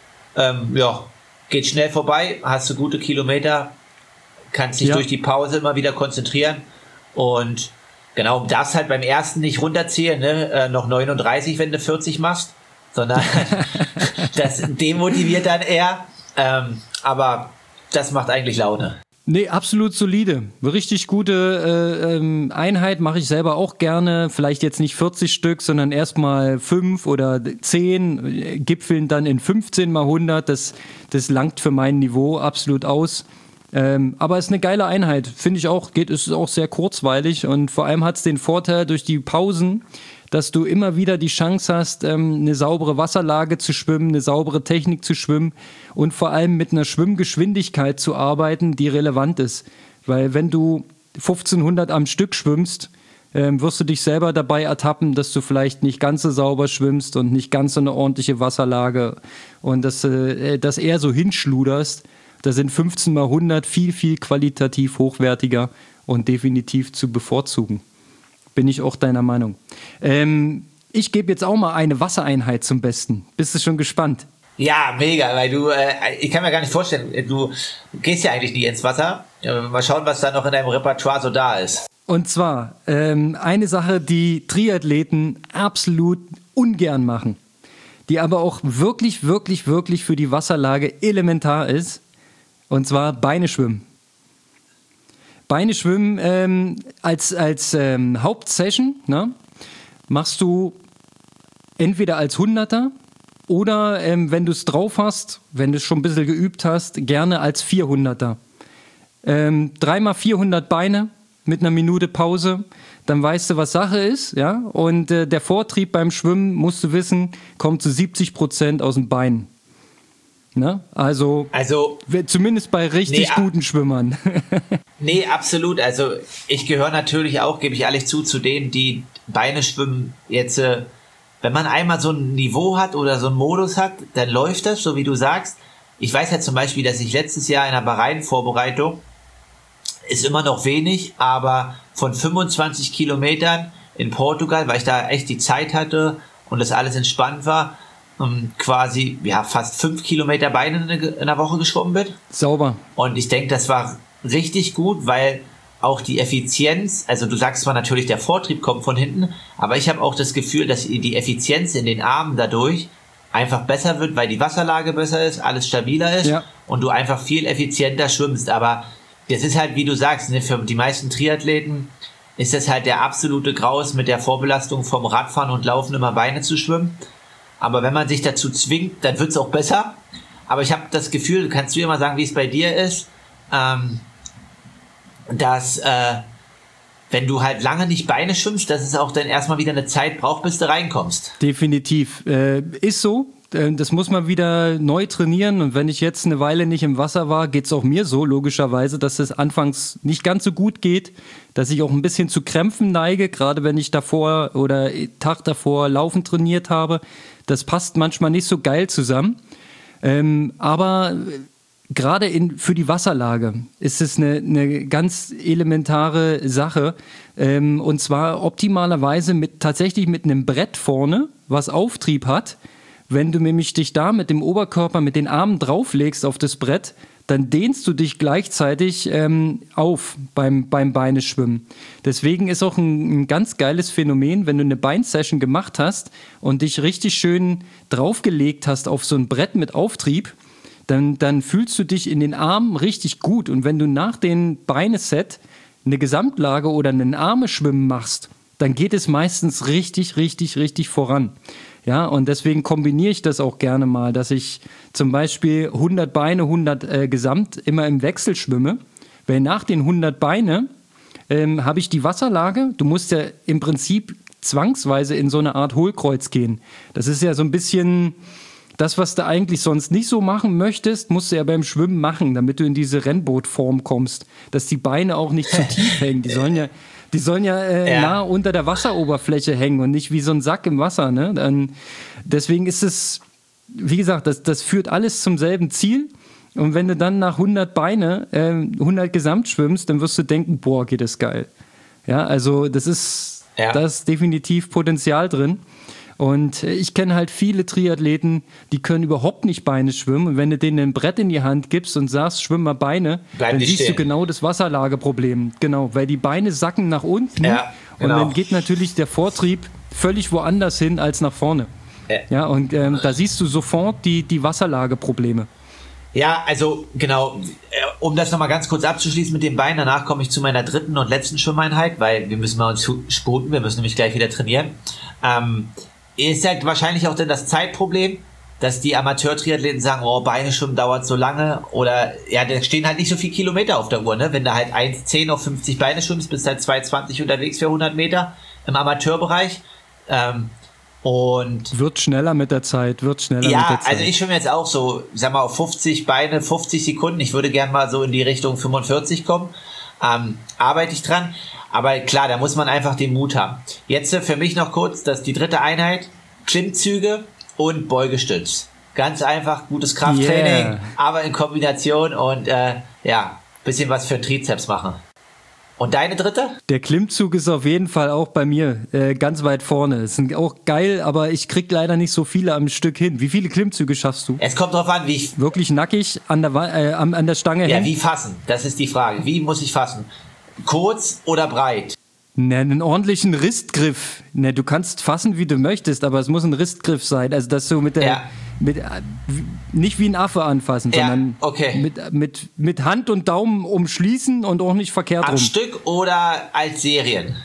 Geht schnell vorbei, hast du gute Kilometer, kannst dich durch die Pause immer wieder konzentrieren und genau, darfst halt beim ersten nicht runterzählen, ne? Noch 39, wenn du 40 machst, sondern das demotiviert dann eher. Aber das macht eigentlich Laune. Nee, absolut solide. Richtig gute Einheit mache ich selber auch gerne. Vielleicht jetzt nicht 40 Stück, sondern erstmal 5 oder 10, gipfeln dann in 15 mal 100. Das langt für mein Niveau absolut aus. Aber es ist eine geile Einheit, finde ich auch. Ist auch sehr kurzweilig und vor allem hat es den Vorteil durch die Pausen, dass du immer wieder die Chance hast, eine saubere Wasserlage zu schwimmen, eine saubere Technik zu schwimmen und vor allem mit einer Schwimmgeschwindigkeit zu arbeiten, die relevant ist. Weil wenn du 1500 am Stück schwimmst, wirst du dich selber dabei ertappen, dass du vielleicht nicht ganz so sauber schwimmst und nicht ganz so eine ordentliche Wasserlage und dass eher so hinschluderst. Da sind 15 mal 100 viel, viel qualitativ hochwertiger und definitiv zu bevorzugen. Bin ich auch deiner Meinung. Ich gebe jetzt auch mal eine Wassereinheit zum Besten. Bist du schon gespannt? Ja, mega, weil du, ich kann mir gar nicht vorstellen, du gehst ja eigentlich nie ins Wasser. Mal schauen, was da noch in deinem Repertoire so da ist. Und zwar eine Sache, die Triathleten absolut ungern machen, die aber auch wirklich, wirklich, wirklich für die Wasserlage elementar ist, und zwar Beine schwimmen. Beine schwimmen als Hauptsession, ne, machst du entweder als 100er oder wenn du es drauf hast, wenn du es schon ein bisschen geübt hast, gerne als 400er. 3x 400 Beine mit einer Minute Pause, dann weißt du, was Sache ist, ja. Und der Vortrieb beim Schwimmen, musst du wissen, kommt zu 70% aus den Beinen. Ne? Also zumindest bei richtig guten Schwimmern. Nee, absolut. Also ich gehöre natürlich auch, gebe ich ehrlich zu denen, die Beine schwimmen jetzt, wenn man einmal so ein Niveau hat oder so einen Modus hat, dann läuft das, so wie du sagst. Ich weiß ja zum Beispiel, dass ich letztes Jahr in der Bahrain-Vorbereitung, ist immer noch wenig, aber von 25 Kilometern in Portugal, weil ich da echt die Zeit hatte und das alles entspannt war, quasi fast 5 Kilometer Beine in der Woche geschwommen bin. Sauber. Und ich denke, das war richtig gut, weil auch die Effizienz, also du sagst zwar natürlich, der Vortrieb kommt von hinten, aber ich habe auch das Gefühl, dass die Effizienz in den Armen dadurch einfach besser wird, weil die Wasserlage besser ist, alles stabiler ist und du einfach viel effizienter schwimmst. Aber das ist halt, wie du sagst, ne, für die meisten Triathleten ist das halt der absolute Graus, mit der Vorbelastung vom Radfahren und Laufen immer Beine zu schwimmen. Aber wenn man sich dazu zwingt, dann wird es auch besser. Aber ich habe das Gefühl, kannst du dir mal sagen, wie es bei dir ist, dass wenn du halt lange nicht Beine schwimmst, dass es auch dann erstmal wieder eine Zeit braucht, bis du reinkommst. Definitiv. Ist so. Das muss man wieder neu trainieren. Und wenn ich jetzt eine Weile nicht im Wasser war, geht es auch mir so, logischerweise, dass es anfangs nicht ganz so gut geht, dass ich auch ein bisschen zu Krämpfen neige, gerade wenn ich davor oder Tag davor Laufen trainiert habe. Das passt manchmal nicht so geil zusammen. Aber gerade für die Wasserlage ist es eine ganz elementare Sache. Und zwar optimalerweise tatsächlich mit einem Brett vorne, was Auftrieb hat. Wenn du nämlich dich da mit dem Oberkörper, mit den Armen drauflegst auf das Brett, dann dehnst du dich gleichzeitig auf beim Beineschwimmen. Deswegen ist auch ein ganz geiles Phänomen, wenn du eine Beinsession gemacht hast und dich richtig schön draufgelegt hast auf so ein Brett mit Auftrieb, dann fühlst du dich in den Armen richtig gut. Und wenn du nach dem Beineset eine Gesamtlage oder einen Armeschwimmen machst, dann geht es meistens richtig, richtig, richtig voran. Ja, und deswegen kombiniere ich das auch gerne mal, dass ich zum Beispiel 100 Beine, 100 Gesamt immer im Wechsel schwimme. Weil nach den 100 Beine habe ich die Wasserlage. Du musst ja im Prinzip zwangsweise in so eine Art Hohlkreuz gehen. Das ist ja so ein bisschen das, was du eigentlich sonst nicht so machen möchtest, musst du ja beim Schwimmen machen, damit du in diese Rennbootform kommst. Dass die Beine auch nicht zu tief hängen. Die sollen ja nah unter der Wasseroberfläche hängen und nicht wie so ein Sack im Wasser. Ne? Deswegen ist es, wie gesagt, das führt alles zum selben Ziel. Und wenn du dann nach 100 Beine, 100 Gesamt schwimmst, dann wirst du denken, boah, geht das geil. Ja, also da ist definitiv Potenzial drin. Und ich kenne halt viele Triathleten, die können überhaupt nicht Beine schwimmen. Und wenn du denen ein Brett in die Hand gibst und sagst, schwimm mal Beine, dann siehst du genau das Wasserlageproblem. Genau, weil die Beine sacken nach unten und dann geht natürlich der Vortrieb völlig woanders hin als nach vorne. Ja, und da siehst du sofort die Wasserlageprobleme. Ja, also genau, um das nochmal ganz kurz abzuschließen mit den Beinen, danach komme ich zu meiner dritten und letzten Schwimmeinheit, weil wir müssen mal uns sputen, wir müssen nämlich gleich wieder trainieren. Ist halt wahrscheinlich auch dann das Zeitproblem, dass die Amateur-Triathleten sagen, oh, Beine schwimmen dauert so lange oder ja, da stehen halt nicht so viele Kilometer auf der Uhr, ne? Wenn du halt 1,10 auf 50 Beine schwimmst, bist halt 2,20 unterwegs für 100 Meter im Amateurbereich. Und wird schneller mit der Zeit, Ja, also ich schwimme jetzt auch so, sag mal, auf 50 Beine, 50 Sekunden. Ich würde gern mal so in die Richtung 45 kommen. Arbeite ich dran. Aber klar, da muss man einfach den Mut haben. Jetzt für mich noch kurz, die dritte Einheit, Klimmzüge und Beugestütz. Ganz einfach, gutes Krafttraining, aber in Kombination und bisschen was für den Trizeps machen. Und deine dritte? Der Klimmzug ist auf jeden Fall auch bei mir ganz weit vorne. Das sind auch geil, aber ich krieg leider nicht so viele am Stück hin. Wie viele Klimmzüge schaffst du? Es kommt drauf an, wie ich... Wirklich nackig an der Stange Ja, hängen? wie fassen? Das ist die Frage. Wie muss ich fassen? Kurz oder breit? Ne, einen ordentlichen Ristgriff. Ne, du kannst fassen, wie du möchtest, aber es muss ein Ristgriff sein. Also, dass du nicht wie ein Affe anfassen, sondern okay. mit Hand und Daumen umschließen und auch nicht verkehrt Am rum. Stück oder als Serien?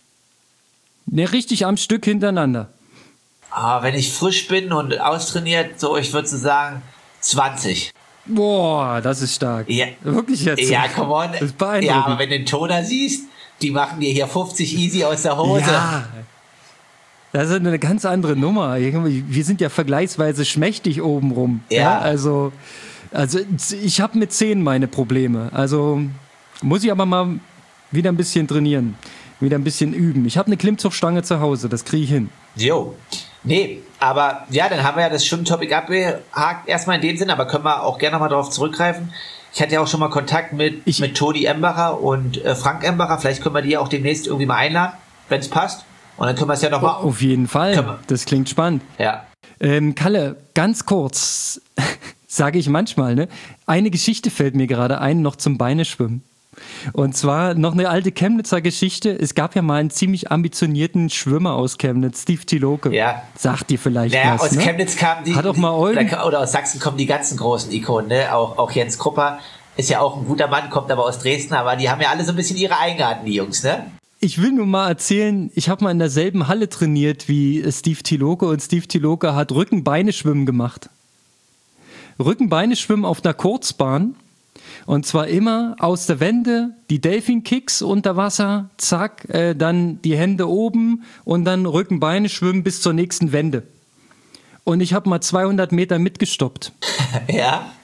Ne, richtig am Stück hintereinander. Wenn ich frisch bin und austrainiert, so, ich würde so sagen, 20. Boah, das ist stark. Ja. Wirklich jetzt? Ja, come on. Das ist beeindruckend. Ja, aber wenn du den Toner siehst, die machen dir hier 50 easy aus der Hose. Ja, das ist eine ganz andere Nummer. Wir sind ja vergleichsweise schmächtig obenrum. Ja. Also ich habe mit 10 meine Probleme. Also muss ich aber mal wieder ein bisschen trainieren, wieder ein bisschen üben. Ich habe eine Klimmzugstange zu Hause, das kriege ich hin. Jo. Nee, aber ja, dann haben wir ja das Schwimmtopic abgehakt, erstmal in dem Sinn, aber können wir auch gerne nochmal darauf zurückgreifen. Ich hatte ja auch schon mal Kontakt mit Toni Embacher und Frank Embacher. Vielleicht können wir die ja auch demnächst irgendwie mal einladen, wenn es passt. Und dann können wir es ja nochmal... Auf jeden Fall, das klingt spannend. Ja. Kalle, ganz kurz, sage ich manchmal, ne? Eine Geschichte fällt mir gerade ein, noch zum Beineschwimmen. Und zwar noch eine alte Chemnitzer Geschichte. Es gab ja mal einen ziemlich ambitionierten Schwimmer aus Chemnitz, Steve Tiloke. Ja. Sagt dir vielleicht naja, was, aus ne? Chemnitz kamen die... Hat auch mal oder aus Sachsen kommen die ganzen großen Ikonen, ne? Auch Jens Krupper ist ja auch ein guter Mann, kommt aber aus Dresden, aber die haben ja alle so ein bisschen ihre Eigenarten, die Jungs, ne? Ich will nur mal erzählen, ich habe mal in derselben Halle trainiert wie Steve Tiloke und Steve Tiloke hat Rücken-Beine-Schwimmen gemacht. Rücken-Beine-Schwimmen auf einer Kurzbahn und zwar immer aus der Wende, die Delfin-Kicks unter Wasser, zack, dann die Hände oben und dann Rücken-Beine-Schwimmen bis zur nächsten Wende. Und ich habe mal 200 Meter mitgestoppt. Ja?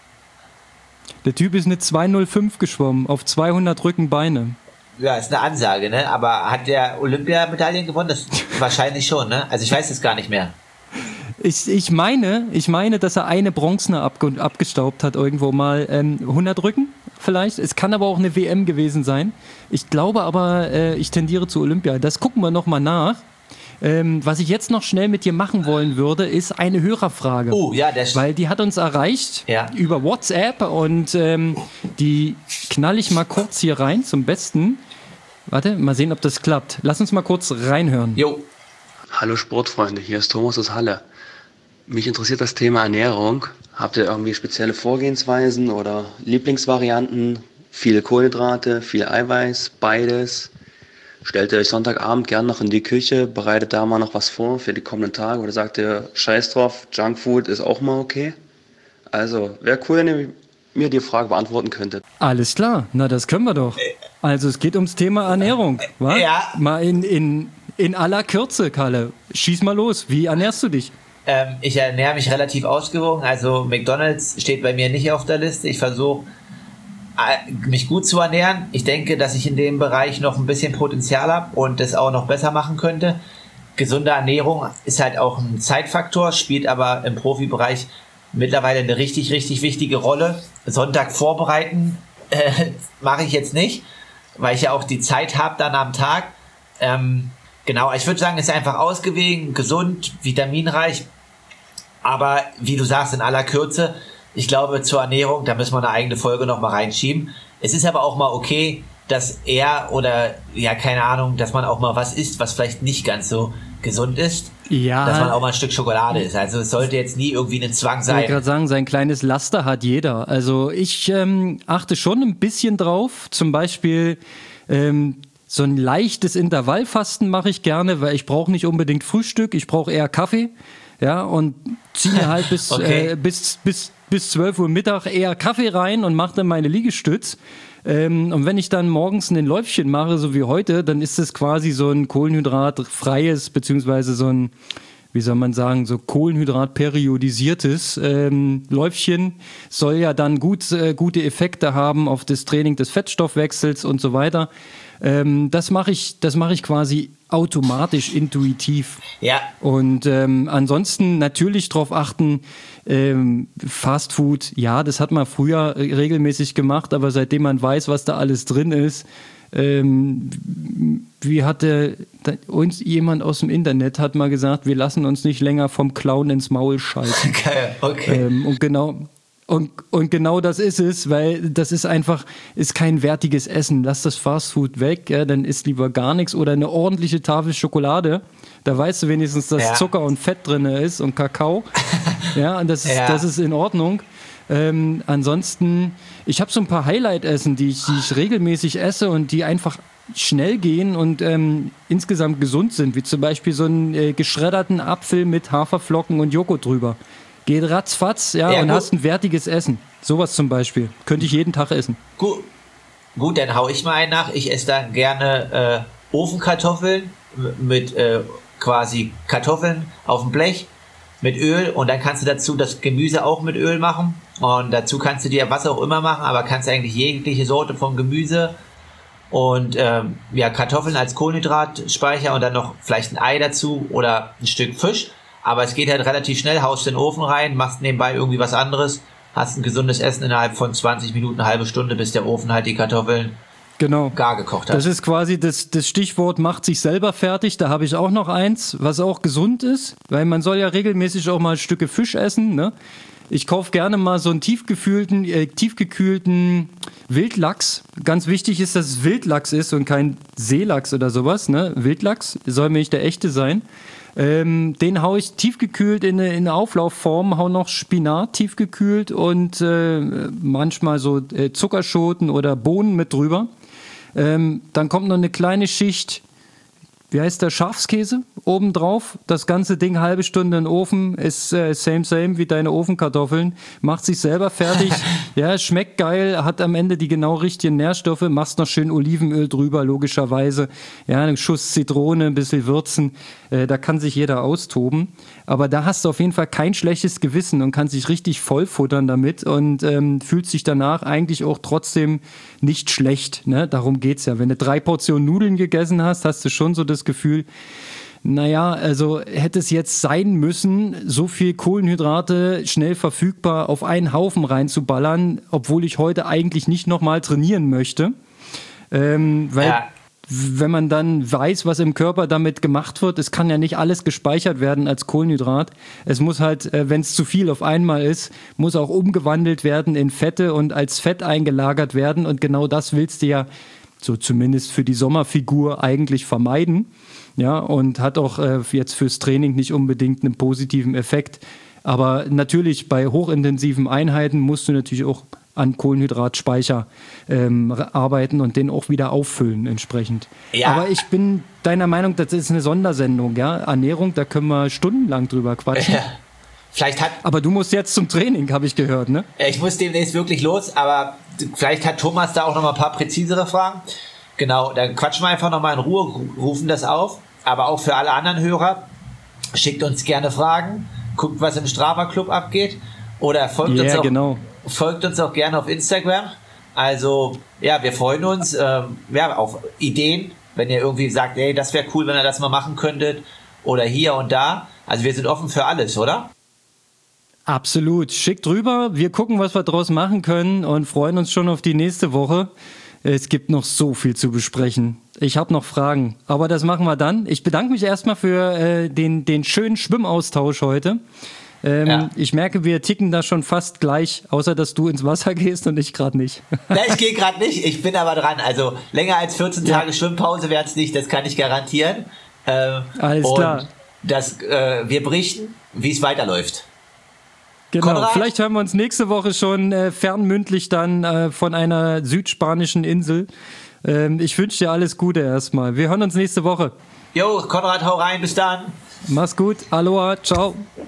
Der Typ ist eine 2:05 geschwommen auf 200 Rückenbeine. Ja, ist eine Ansage, ne? Aber hat der Olympiamedaillen gewonnen? Das wahrscheinlich schon, ne? Also ich weiß es gar nicht mehr. Ich meine, dass er eine Bronzene abgestaubt hat irgendwo mal. 100 Rücken vielleicht. Es kann aber auch eine WM gewesen sein. Ich glaube aber, ich tendiere zu Olympia. Das gucken wir nochmal nach. Was ich jetzt noch schnell mit dir machen wollen würde, ist eine Hörerfrage. Oh, ja, weil die hat uns erreicht über WhatsApp und die knall ich mal kurz hier rein zum Besten. Warte, mal sehen, ob das klappt. Lass uns mal kurz reinhören. Jo. Hallo Sportfreunde, hier ist Thomas aus Halle. Mich interessiert das Thema Ernährung. Habt ihr irgendwie spezielle Vorgehensweisen oder Lieblingsvarianten? Viele Kohlenhydrate, viel Eiweiß, beides? Stellt ihr euch Sonntagabend gern noch in die Küche, bereitet da mal noch was vor für die kommenden Tage oder sagt ihr, scheiß drauf, Junkfood ist auch mal okay? Also, wäre cool, wenn ihr mir die Frage beantworten könntet. Alles klar, na das können wir doch. Also es geht ums Thema Ernährung, wa? Ja. Mal in aller Kürze, Kalle. Schieß mal los, wie ernährst du dich? Ich ernähre mich relativ ausgewogen, also McDonald's steht bei mir nicht auf der Liste. Ich versuche mich gut zu ernähren. Ich denke, dass ich in dem Bereich noch ein bisschen Potenzial habe und das auch noch besser machen könnte. Gesunde Ernährung ist halt auch ein Zeitfaktor, spielt aber im Profibereich mittlerweile eine richtig, richtig wichtige Rolle. Sonntag vorbereiten mache ich jetzt nicht, weil ich ja auch die Zeit habe dann am Tag. Genau, ich würde sagen, es ist einfach ausgewogen, gesund, vitaminreich, aber wie du sagst, in aller Kürze. Ich glaube, zur Ernährung, da müssen wir eine eigene Folge noch mal reinschieben. Es ist aber auch mal okay, dass keine Ahnung, dass man auch mal was isst, was vielleicht nicht ganz so gesund ist. Ja. Dass man auch mal ein Stück Schokolade isst. Also es sollte jetzt nie irgendwie ein Zwang sein. Ich wollte gerade sagen, sein kleines Laster hat jeder. Also ich achte schon ein bisschen drauf. Zum Beispiel so ein leichtes Intervallfasten mache ich gerne, weil ich brauche nicht unbedingt Frühstück, ich brauche eher Kaffee. Ja, und ziehe halt bis 12 Uhr Mittag eher Kaffee rein und mache dann meine Liegestütz. Und wenn ich dann morgens ein Läufchen mache, so wie heute, dann ist es quasi so ein kohlenhydratfreies, beziehungsweise so ein, wie soll man sagen, so kohlenhydratperiodisiertes Läufchen. Soll ja dann gute Effekte haben auf das Training des Fettstoffwechsels und so weiter. Das mache ich quasi automatisch, intuitiv. Ja. Und ansonsten natürlich darauf achten, Fast Food, ja, das hat man früher regelmäßig gemacht, aber seitdem man weiß, was da alles drin ist, Wie hatte uns jemand aus dem Internet hat mal gesagt, wir lassen uns nicht länger vom Clown ins Maul scheißen. Okay. Und genau das ist es, weil das ist einfach, ist kein wertiges Essen. Lass das Fastfood weg, ja, dann isst lieber gar nichts oder eine ordentliche Tafel Schokolade. Da weißt du wenigstens, dass Zucker und Fett drin ist und Kakao. Ja, und das ist in Ordnung. Ansonsten, ich habe so ein paar Highlight-Essen, die ich regelmäßig esse und die einfach schnell gehen und insgesamt gesund sind, wie zum Beispiel so einen geschredderten Apfel mit Haferflocken und Joghurt drüber. Geht ratzfatz, und gut. hast ein wertiges Essen. Sowas zum Beispiel. Könnte ich jeden Tag essen. Gut, dann hau ich mal einen nach. Ich esse dann gerne Ofenkartoffeln mit quasi Kartoffeln auf dem Blech mit Öl und dann kannst du dazu das Gemüse auch mit Öl machen und dazu kannst du dir was auch immer machen, aber kannst eigentlich jegliche Sorte von Gemüse und Kartoffeln als Kohlenhydratspeicher und dann noch vielleicht ein Ei dazu oder ein Stück Fisch. Aber es geht halt relativ schnell, haust den Ofen rein, machst nebenbei irgendwie was anderes, hast ein gesundes Essen innerhalb von 20 Minuten, eine halbe Stunde, bis der Ofen halt die Kartoffeln gar gekocht hat. Das ist quasi das Stichwort, macht sich selber fertig. Da habe ich auch noch eins, was auch gesund ist, weil man soll ja regelmäßig auch mal Stücke Fisch essen, ne? Ich kaufe gerne mal so einen tiefgekühlten Wildlachs. Ganz wichtig ist, dass es Wildlachs ist und kein Seelachs oder sowas, ne? Wildlachs soll nämlich der echte sein. Den haue ich tiefgekühlt in eine Auflaufform, hau noch Spinat tiefgekühlt und manchmal so Zuckerschoten oder Bohnen mit drüber. Dann kommt noch eine kleine Schicht, wie heißt der, Schafskäse obendrauf. Das ganze Ding halbe Stunde in den Ofen, ist same wie deine Ofenkartoffeln. Macht sich selber fertig. Ja, schmeckt geil, hat am Ende die genau richtigen Nährstoffe. Machst noch schön Olivenöl drüber, logischerweise. Ja, einen Schuss Zitrone, ein bisschen würzen. Da kann sich jeder austoben. Aber da hast du auf jeden Fall kein schlechtes Gewissen und kannst dich richtig vollfuttern damit und fühlst dich danach eigentlich auch trotzdem nicht schlecht. Ne? Darum geht's ja. Wenn du 3 Portionen Nudeln gegessen hast, hast du schon so das Gefühl, naja, also hätte es jetzt sein müssen, so viel Kohlenhydrate schnell verfügbar auf einen Haufen reinzuballern, obwohl ich heute eigentlich nicht nochmal trainieren möchte. Wenn man dann weiß, was im Körper damit gemacht wird, es kann ja nicht alles gespeichert werden als Kohlenhydrat. Es muss halt, wenn es zu viel auf einmal ist, muss auch umgewandelt werden in Fette und als Fett eingelagert werden. Und genau das willst du ja, so zumindest für die Sommerfigur, eigentlich vermeiden. Ja, und hat auch jetzt fürs Training nicht unbedingt einen positiven Effekt. Aber natürlich bei hochintensiven Einheiten musst du natürlich auch an Kohlenhydratspeicher arbeiten und den auch wieder auffüllen entsprechend. Ja. Aber ich bin deiner Meinung, das ist eine Sondersendung, ja. Ernährung, da können wir stundenlang drüber quatschen. Aber du musst jetzt zum Training, habe ich gehört, ne? Ich muss demnächst wirklich los, aber vielleicht hat Thomas da auch noch mal ein paar präzisere Fragen. Genau, dann quatschen wir einfach noch mal in Ruhe, rufen das auf. Aber auch für alle anderen Hörer, schickt uns gerne Fragen, guckt, was im Strava Club abgeht oder folgt uns auch gerne auf Instagram. Also, ja, wir freuen uns auf Ideen, wenn ihr irgendwie sagt, hey, das wäre cool, wenn ihr das mal machen könntet oder hier und da. Also wir sind offen für alles, oder? Absolut. Schickt rüber. Wir gucken, was wir draus machen können und freuen uns schon auf die nächste Woche. Es gibt noch so viel zu besprechen. Ich habe noch Fragen, aber das machen wir dann. Ich bedanke mich erstmal für den schönen Schwimmaustausch heute. Ich merke, wir ticken da schon fast gleich, außer dass du ins Wasser gehst und ich gerade nicht. Nein, ich gehe gerade nicht, ich bin aber dran. Also länger als 14 Tage Schwimmpause werden es nicht, das kann ich garantieren. Alles klar. Wir berichten, wie es weiterläuft. Genau, Konrad? Vielleicht hören wir uns nächste Woche schon fernmündlich dann von einer südspanischen Insel. Ich wünsche dir alles Gute erstmal. Wir hören uns nächste Woche. Jo, Konrad, hau rein, bis dann. Mach's gut, Aloha, ciao.